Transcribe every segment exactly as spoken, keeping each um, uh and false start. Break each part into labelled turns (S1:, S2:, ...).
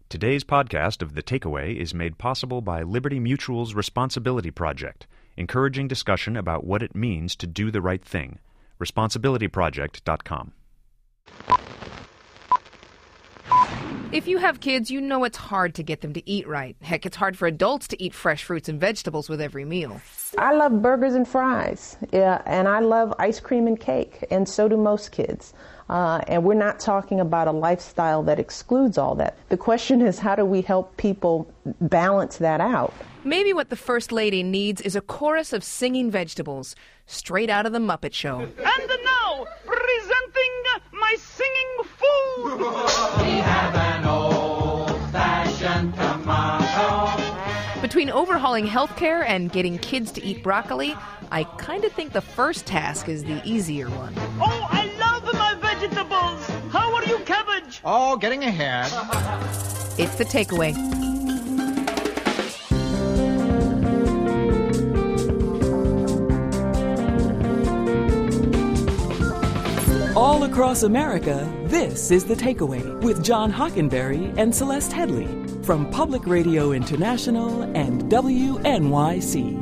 S1: Today's podcast of The Takeaway is made possible by Liberty Mutual's Responsibility Project, encouraging discussion about what it means to do the right thing. responsibility project dot com.
S2: If you have kids, you know it's hard to get them to eat right. Heck, it's hard for adults to eat fresh fruits and vegetables with every meal.
S3: I love burgers and fries, yeah, and I love ice cream and cake, and so do most kids. Uh, and we're not talking about a lifestyle that excludes all that. The question is, how do we help people balance that out?
S2: Maybe what the First Lady needs is a chorus of singing vegetables, straight out of the Muppet Show.
S4: And now, presenting my singing food!
S5: We have an old-fashioned tomato.
S2: Between overhauling healthcare and getting kids to eat broccoli, I kind of think the first task is the easier one.
S4: Oh, I love my vegetables! How are you, cabbage?
S6: Oh, getting ahead.
S2: It's The Takeaway.
S7: All across America, this is The Takeaway with John Hockenberry and Celeste Headley from Public Radio International and W N Y C.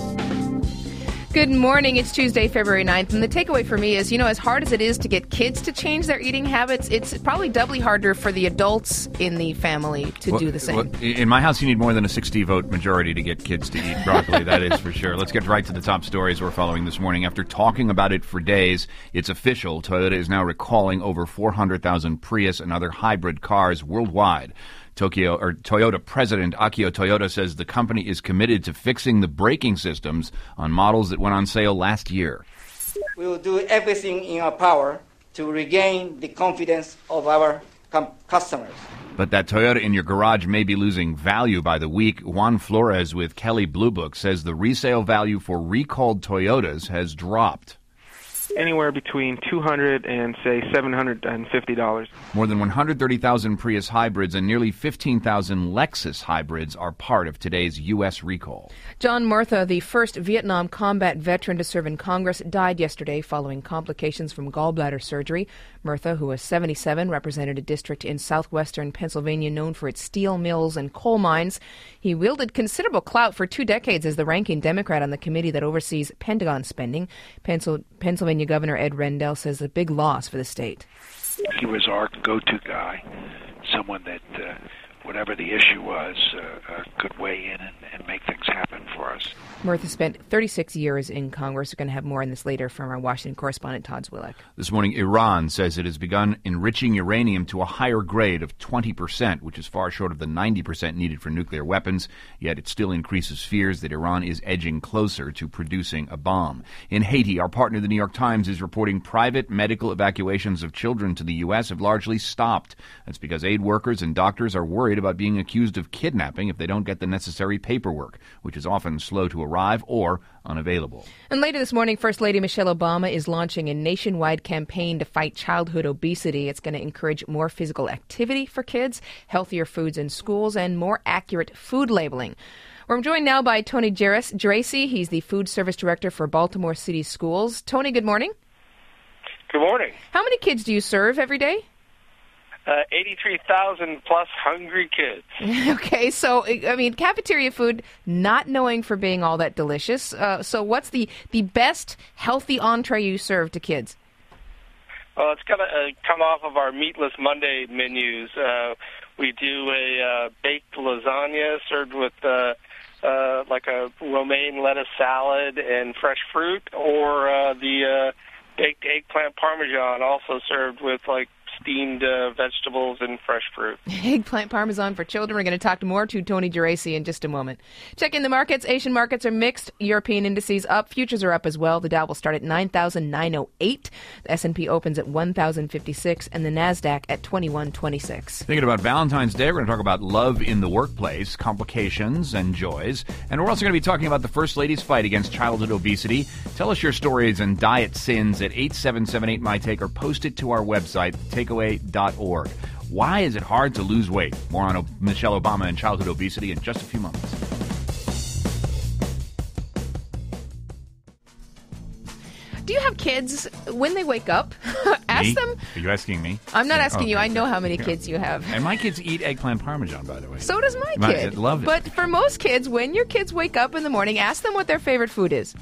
S2: Good morning. It's Tuesday, February ninth, and the takeaway for me is, you know, as hard as it is to get kids to change their eating habits, it's probably doubly harder for the adults in the family to
S8: well,
S2: do the same.
S8: Well, in my house, you need more than a sixty-vote majority to get kids to eat broccoli, that is for sure. Let's get right to the top stories we're following this morning. After talking about it for days, it's official. Toyota is now recalling over four hundred thousand Prius and other hybrid cars worldwide. Tokyo or Toyota President Akio Toyoda says the company is committed to fixing the braking systems on models that went on sale last year.
S9: We will do everything in our power to regain the confidence of our com- customers.
S8: But that Toyota in your garage may be losing value by the week. Juan Flores with Kelley Blue Book says the resale value for recalled Toyotas has dropped.
S10: Anywhere between two hundred dollars and, say, seven hundred fifty dollars.
S8: More than one hundred thirty thousand Prius hybrids and nearly fifteen thousand Lexus hybrids are part of today's U S recall.
S2: John Murtha, the first Vietnam combat veteran to serve in Congress, died yesterday following complications from gallbladder surgery. Murtha, who was seventy-seven, represented a district in southwestern Pennsylvania known for its steel mills and coal mines. He wielded considerable clout for two decades as the ranking Democrat on the committee that oversees Pentagon spending. Pencil- Pennsylvania Governor Ed Rendell says a big loss for the state.
S11: He was our go-to guy, someone that, uh, whatever the issue was, uh, uh, could weigh in and, and make things happen for us.
S2: Murtha spent thirty-six years in Congress. We're going to have more on this later from our Washington correspondent, Todd Zwillick.
S8: This morning, Iran says it has begun enriching uranium to a higher grade of twenty percent, which is far short of the ninety percent needed for nuclear weapons, yet it still increases fears that Iran is edging closer to producing a bomb. In Haiti, our partner, the New York Times, is reporting private medical evacuations of children to the U S have largely stopped. That's because aid workers and doctors are worried about being accused of kidnapping if they don't get the necessary paperwork, which is often slow to arrive or unavailable.
S2: And later this morning, First Lady Michelle Obama is launching a nationwide campaign to fight childhood obesity. It's going to encourage more physical activity for kids, healthier foods in schools, and more accurate food labeling. We're joined now by Tony Geraci. He's the Food Service Director for Baltimore City Schools. Tony, good morning.
S10: Good morning.
S2: How many kids do you serve every day?
S10: Uh, eighty-three thousand plus hungry kids.
S2: Okay, so, I mean, cafeteria food, not knowing for being all that delicious. Uh, so what's the, the best healthy entree you serve to kids?
S10: Well, it's going to uh, come off of our Meatless Monday menus. Uh, we do a uh, baked lasagna served with uh, uh, like a romaine lettuce salad and fresh fruit, or uh, the uh, baked eggplant parmesan, also served with like steamed uh, vegetables and fresh fruit.
S2: Eggplant parmesan for children. We're going to talk more to Tony Geraci in just a moment. Check in the markets. Asian markets are mixed. European indices up. Futures are up as well. The Dow will start at nine thousand nine hundred eight. The S and P opens at one thousand fifty-six, and the NASDAQ at twenty-one twenty-six.
S8: Thinking about Valentine's Day, we're going to talk about love in the workplace, complications and joys. And we're also going to be talking about the First Lady's fight against childhood obesity. Tell us your stories and diet sins at eight seven seven eight my take or post it to our website, takeaway dot org. Why is it hard to lose weight? More on Michelle Obama and childhood obesity in just a few moments.
S2: Do you have kids, when they wake up, ask ask them.
S8: Are you asking me?
S2: I'm not asking
S8: oh,
S2: you.
S8: okay.
S2: I know how many kids you have.
S8: And my kids eat eggplant parmesan, by the way.
S2: So does my
S8: My-
S2: kid.
S8: I love it.
S2: But for most kids, when your kids wake up in the morning, ask them what their favorite food is.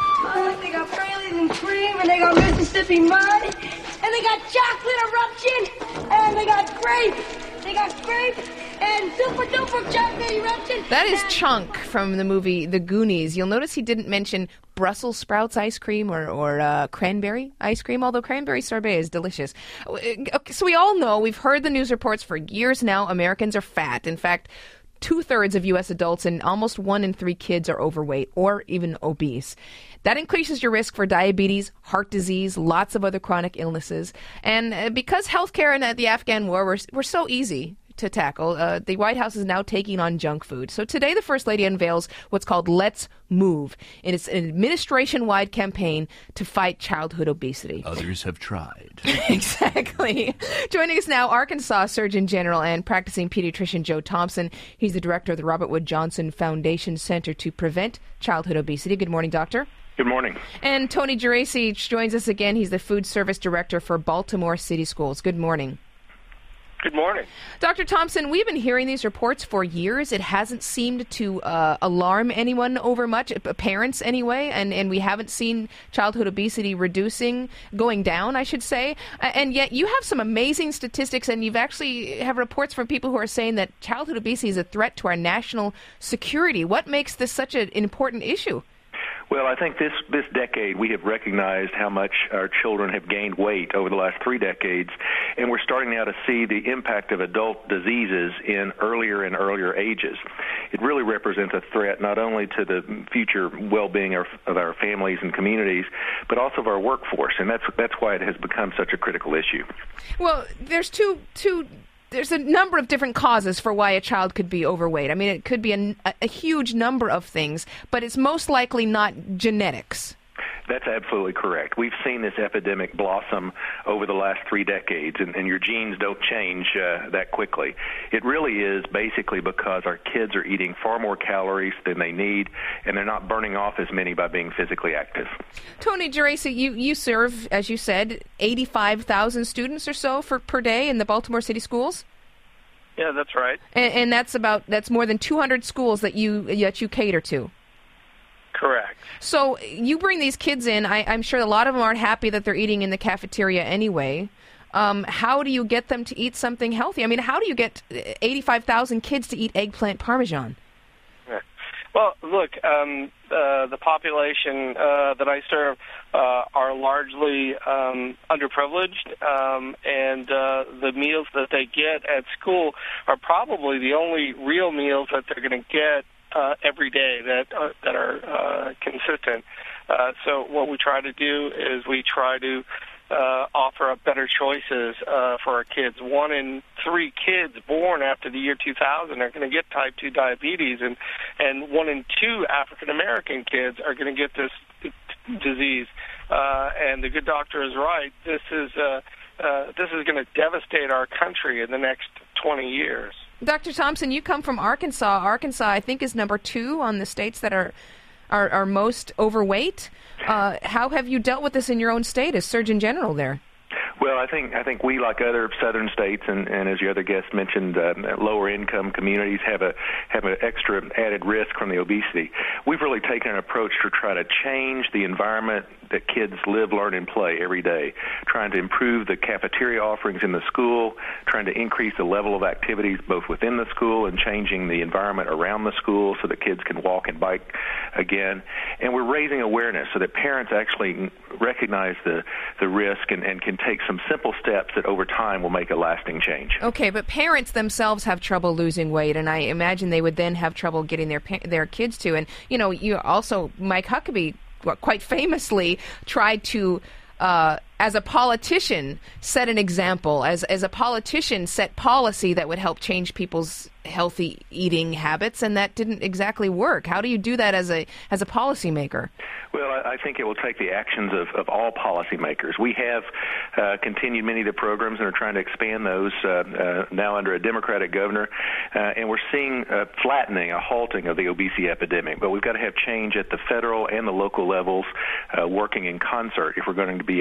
S6: Oh, they got Baileys and cream, and they got Mississippi mud, and they got chocolate eruption, and they got grape. They got grape and super duper chocolate eruption.
S2: That is Chunk from the movie The Goonies. You'll notice he didn't mention Brussels sprouts ice cream or, or uh, cranberry ice cream, although cranberry sorbet is delicious. Okay, so we all know, we've heard the news reports for years now, Americans are fat. In fact, two-thirds of U S adults and almost one in three kids are overweight or even obese. That increases your risk for diabetes, heart disease, lots of other chronic illnesses. And uh, because healthcare and uh, the Afghan war were, were so easy to tackle, uh, the White House is now taking on junk food. So today the First Lady unveils what's called Let's Move. And it's an administration-wide campaign to fight childhood obesity.
S8: Others have tried.
S2: Exactly. Joining us now, Arkansas Surgeon General and practicing pediatrician Joe Thompson. He's the director of the Robert Wood Johnson Foundation Center to Prevent Childhood Obesity. Good morning, doctor.
S12: Good morning.
S2: And Tony Geraci joins us again. He's the food service director for Baltimore City Schools. Good morning.
S10: Good morning.
S2: Doctor Thompson, we've been hearing these reports for years. It hasn't seemed to uh, alarm anyone over much, parents anyway, and, and we haven't seen childhood obesity reducing, going down, I should say. And yet you have some amazing statistics, and you've actually have reports from people who are saying that childhood obesity is a threat to our national security. What makes this such an important issue?
S12: Well, I think this, this decade we have recognized how much our children have gained weight over the last three decades, and we're starting now to see the impact of adult diseases in earlier and earlier ages. It really represents a threat not only to the future well-being of, of our families and communities, but also of our workforce, and that's that's why it has become such a critical issue.
S2: Well, there's two two. There's a number of different causes for why a child could be overweight. I mean, it could be a, a huge number of things, but it's most likely not genetics.
S12: That's absolutely correct. We've seen this epidemic blossom over the last three decades, and, and your genes don't change uh, that quickly. It really is basically because our kids are eating far more calories than they need, and they're not burning off as many by being physically active.
S2: Tony Geraci, you, you serve, as you said, eighty-five thousand students or so for per day in the Baltimore City Schools?
S10: Yeah, that's right.
S2: And, and that's about that's more than two hundred schools that you that you cater to.
S10: Correct.
S2: So you bring these kids in. I, I'm sure a lot of them aren't happy that they're eating in the cafeteria anyway. Um, how do you get them to eat something healthy? I mean, how do you get eighty-five thousand kids to eat eggplant parmesan?
S10: Yeah. Well, look, um, uh, the population uh, that I serve uh, are largely um, underprivileged, um, and uh, the meals that they get at school are probably the only real meals that they're going to get Uh, every day that uh, that are uh, consistent. Uh, so what we try to do is we try to uh, offer up better choices uh, for our kids. One in three kids born after the year two thousand are going to get type two diabetes, and, and one in two African American kids are going to get this disease. Uh, and the good doctor is right. This is uh, uh, this is going to devastate our country in the next twenty years.
S2: Doctor Thompson, you come from Arkansas. Arkansas, I think, is number two on the states that are are, are most overweight. Uh, how have you dealt with this in your own state as Surgeon General there?
S12: Well, I think I think we, like other southern states, and, and as your other guest mentioned, uh, lower income communities have a have an extra added risk from the obesity. We've really taken an approach to try to change the environment that kids live, learn, and play every day, trying to improve the cafeteria offerings in the school, trying to increase the level of activities both within the school and changing the environment around the school so that kids can walk and bike again. And we're raising awareness so that parents actually recognize the, the risk and, and can take some simple steps that over time will make a lasting change.
S2: Okay, but parents themselves have trouble losing weight, and I imagine they would then have trouble getting their their kids to. And, you know, you also, Mike Huckabee quite famously tried to, uh, as a politician, set an example. As as a politician, set policy that would help change people's healthy eating habits, and that didn't exactly work. How do you do that as a as a policymaker?
S12: Well, I think it will take the actions of, of all policymakers. We have uh, continued many of the programs and are trying to expand those uh, uh, now under a Democratic governor, uh, and we're seeing a flattening, a halting of the obesity epidemic. But we've got to have change at the federal and the local levels uh, working in concert if we're going to be able to reverse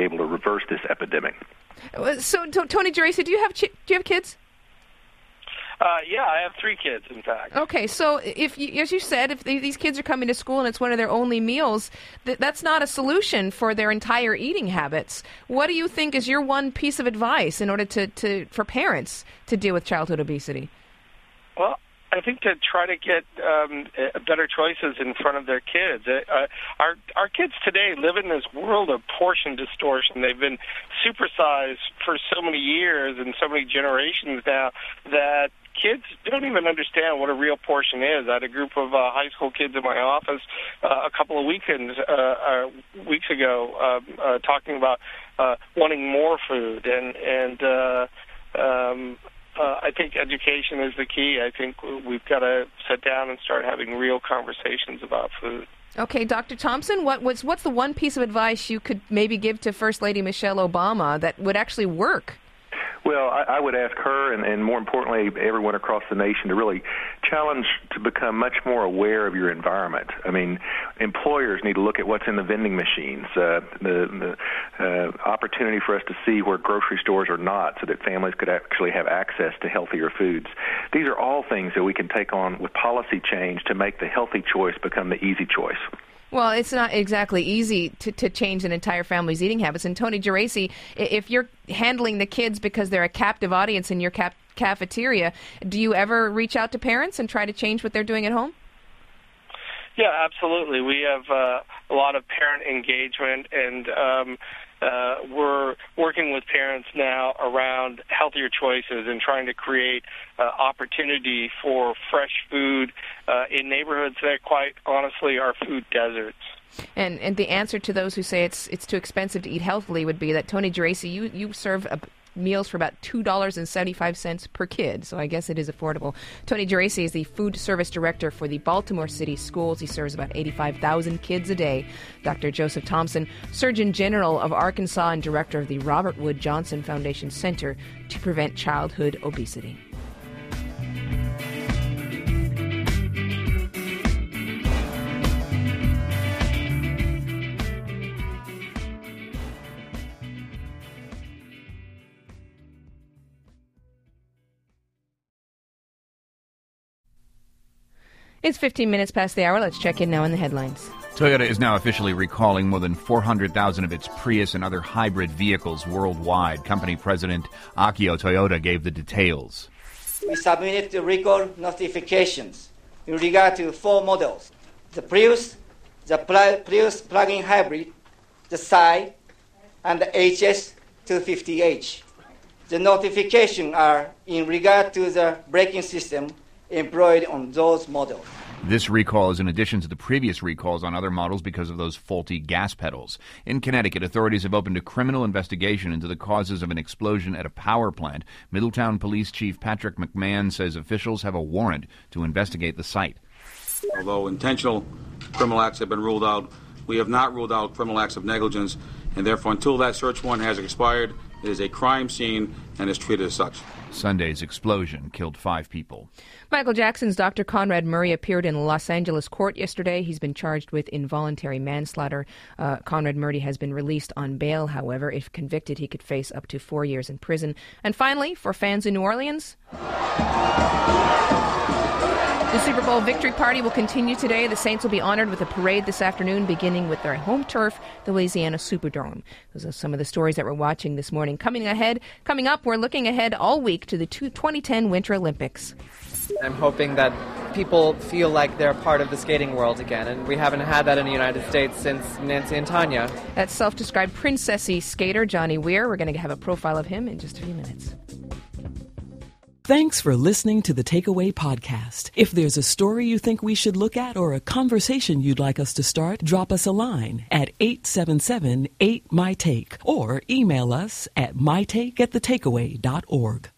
S12: reverse this epidemic.
S2: So, t- Tony Geraci, do you have chi- do you have kids?
S10: Uh, yeah, I have three kids, in fact.
S2: Okay, so if, you, as you said, if these kids are coming to school and it's one of their only meals, th- that's not a solution for their entire eating habits. What do you think is your one piece of advice in order to, to for parents to deal with childhood obesity?
S10: Well, I think to try to get um, better choices in front of their kids. Uh, our our kids today live in this world of portion distortion. They've been supersized for so many years and so many generations now that kids don't even understand what a real portion is. I had a group of uh, high school kids in my office uh, a couple of weekends, uh, uh, weeks ago uh, uh, talking about uh, wanting more food. And, and uh, um, uh, I think education is the key. I think we've got to sit down and start having real conversations about food.
S2: Okay, Doctor Thompson, what was what's the one piece of advice you could maybe give to First Lady Michelle Obama that would actually work?
S12: Well, I, I would ask her and, and more importantly, everyone across the nation to really challenge to become much more aware of your environment. I mean, employers need to look at what's in the vending machines, uh, the, the uh, opportunity for us to see where grocery stores are not so that families could actually have access to healthier foods. These are all things that we can take on with policy change to make the healthy choice become the easy choice.
S2: Well, it's not exactly easy to, to change an entire family's eating habits. And Tony Geraci, if you're handling the kids because they're a captive audience in your cap- cafeteria, do you ever reach out to parents and try to change what they're doing at home?
S10: Yeah, absolutely. We have uh, a lot of parent engagement, and um, uh, we're working with parents now around healthier choices and trying to create uh, opportunity for fresh food uh, in neighborhoods that, quite honestly, are food deserts.
S2: And and the answer to those who say it's it's too expensive to eat healthily would be that, Tony Geraci, you, you serve a meals for about two dollars and seventy-five cents per kid, so I guess it is affordable. Tony Geraci is the food service director for the Baltimore City Schools. He serves about eighty-five thousand kids a day. Doctor Joseph Thompson, Surgeon General of Arkansas and director of the Robert Wood Johnson Foundation Center to Prevent Childhood Obesity. It's fifteen minutes past the hour. Let's check in now on the headlines.
S8: Toyota is now officially recalling more than four hundred thousand of its Prius and other hybrid vehicles worldwide. Company president Akio Toyoda gave the details.
S9: We submitted the recall notifications in regard to four models: the Prius, the Prius plug-in hybrid, the Sai, and the H S two fifty H. The notifications are in regard to the braking system employed on those models.
S8: This recall is in addition to the previous recalls on other models because of those faulty gas pedals. In Connecticut, authorities have opened a criminal investigation into the causes of an explosion at a power plant. Middletown Police Chief Patrick McMahon says officials have a warrant to investigate the site.
S13: Although intentional criminal acts have been ruled out, we have not ruled out criminal acts of negligence, and therefore until that search warrant has expired, it is a crime scene and is treated as such.
S8: Sunday's explosion killed five people.
S2: Michael Jackson's Doctor Conrad Murray appeared in a Los Angeles court yesterday. He's been charged with involuntary manslaughter. Uh, Conrad Murray has been released on bail, however. If convicted, he could face up to four years in prison. And finally, for fans in New Orleans, the Super Bowl victory party will continue today. The Saints will be honored with a parade this afternoon, beginning with their home turf, the Louisiana Superdome. Those are some of the stories that we're watching this morning. Coming ahead, coming up, we're looking ahead all week to the twenty ten Winter Olympics.
S14: I'm hoping that people feel like they're part of the skating world again, and we haven't had that in the United States since Nancy and Tanya.
S2: That self-described princessy skater, Johnny Weir. We're going to have a profile of him in just a few minutes.
S7: Thanks for listening to the Takeaway Podcast. If there's a story you think we should look at or a conversation you'd like us to start, drop us a line at eight seven seven eight M Y Take or email us at mytake at the takeaway dot org.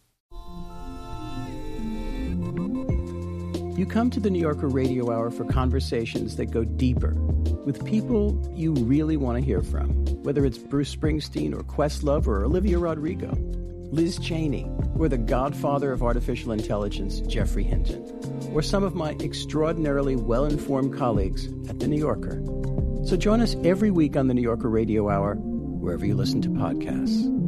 S15: You come to the New Yorker Radio Hour for conversations that go deeper with people you really want to hear from, whether it's Bruce Springsteen or Questlove or Olivia Rodrigo, Liz Cheney, or the godfather of artificial intelligence, Jeffrey Hinton, or some of my extraordinarily well-informed colleagues at The New Yorker. So join us every week on the New Yorker Radio Hour, wherever you listen to podcasts.